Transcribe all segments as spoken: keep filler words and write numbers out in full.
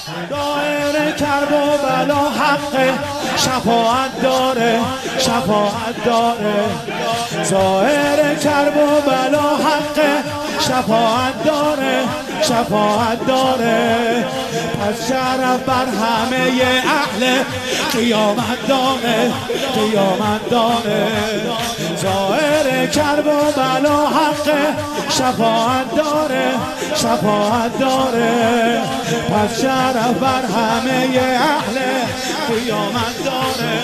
دائره کرب و بلا حق شفاعت داره، شفاعت داره. ظاهر کرب و بلا حق شفاعت داره، شفاعت داره. پس شرف بر همه اهل قیامت داره، قیامت داره. ظاهر کرب و بلا حق شفاعت داره، شفاعت داره. پس شرف بر همه اهل قیامت داره.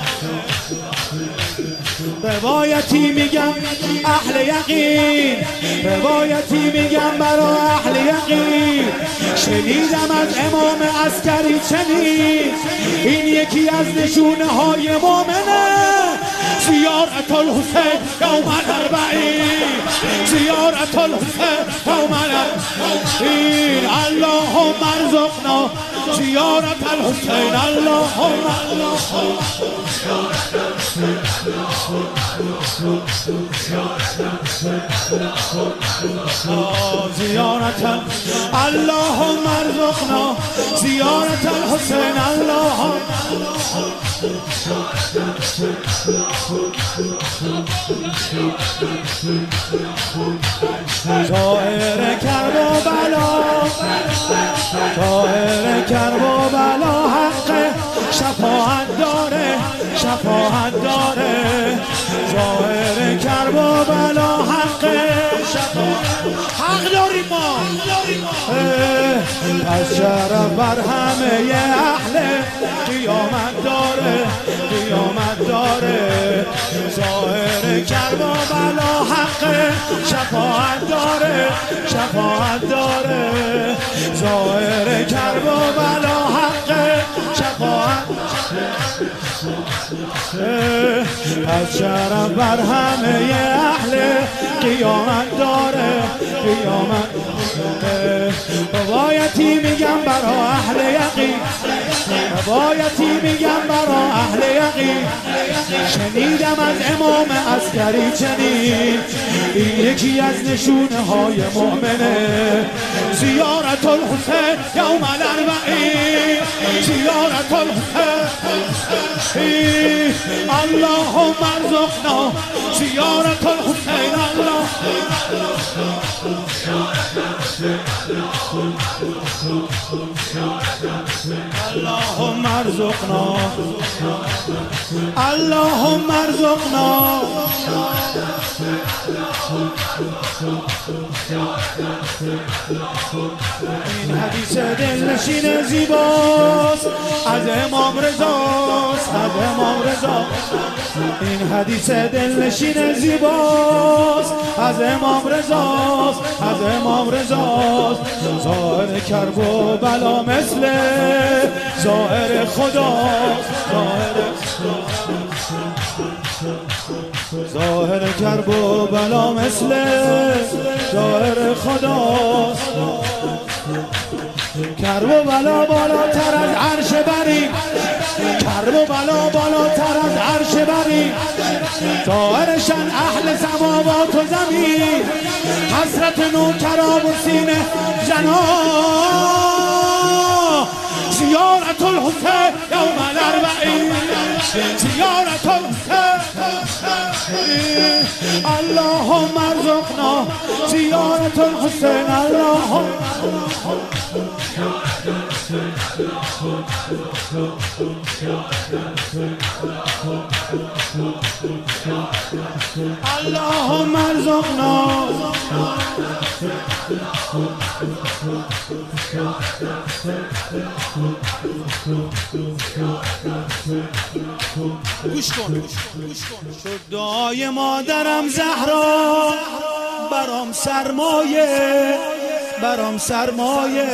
روایتی میگم اهل یقین، روایتی میگم برا اهل یقین. شنیدم از امام عسکری چنین، این یکی از نشونه های مومنه. زیارت الحسین یوم الاربعین، زیارت الحسین یوم الاربعین. اللهم ارزقنا زیارت الحسین، اللهم زیارت اللهم ارزقنا زیارت الحسین، اللهم ظاهر کرب و بلا، ظاهر کرب و بلا حق شفاعت داره، شفاعت داره. ظاهر کرب و بلا حق شفاعت حق داریم ما. پس شرف بر همه اهل قیامت داره، قیامت داره. ظاهر کرب و بلا حق شفاعت داره، شفاعت داره. ظاهر کرب و بلا حق شفاعت از شرف بر همه اهل قیامت داره، قیامت. روایتی میگم برا اهل یقین، روایتی میگم برا اهل یقین. شنیدم از امام عسکری چنین، این یکی از نشونه های مؤمنه. زیارت الحسین یوم الاربعین، زیارت الحسین. اللهم ارزقنا زیارت الحسین، اللهم ارزقنا، اللهم ارزقنا. این حدیث دلنشین زیباست از امام رضاست، از امام رضا. این حدیث دلنشین زیباست از امام رضاست، از امام رضاست. ظاهر کرب و بلا مثل ظاهر خداست، ظاهر ظاهر کرب و بلا مثل ظاهر خداست. کرب و بلا بالاتر از عرش بری، کرب و بلا بالاتر از عرش بری. ظاهرشن اهل سماوات و زمین، حسرت نوکران و سینه جنا. زیارت الحسین یوم الاربعین، زیارت الحسین. اللهم ارزقنا زیارت الحسین، اللهم اللهم ارزقنا. گوش کن، گوش کن. شد دعای مادرم زهرا برام سرمایه، برام سرمایه.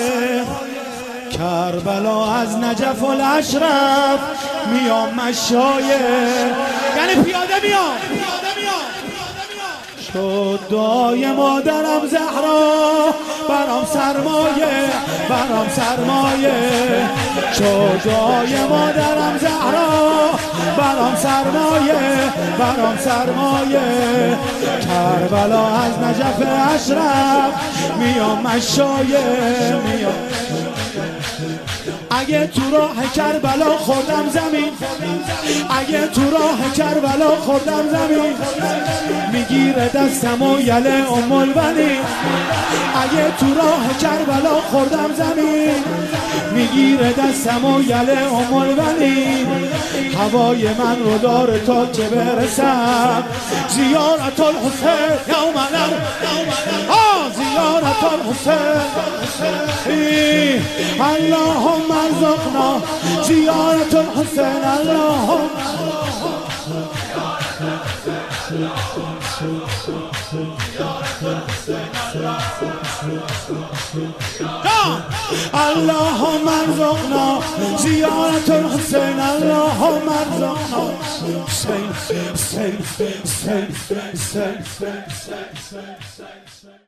کربلا از نجف الاشرف میام مشایه، یعنی پیاده میام. شد دعای مادرم زهرا برام سرمایه، برام سرمایه. شد دعای مادرم زهرا برام سرمایه، برام سرمایه. کربلا از نجف اشرف میام مشایه، میام. اگه تو راه کربلا خوردم زمین، اگه تو راه کربلا خوردم زمین، میگیره دستم و یله ام البنین. اگه تو راه کربلا خوردم زمین، میگیره دستم و یله ام البنین. هوای من رو داره تا که برسم زیارت الحسین یوم نر آه زیارت الحسین. اللهم ارزقنا زیارت الحسین. اللهم اللهم ارزقنا زیارت الحسین. اللهم ارزقنا حسین حسین حسین حسین حسین حسین.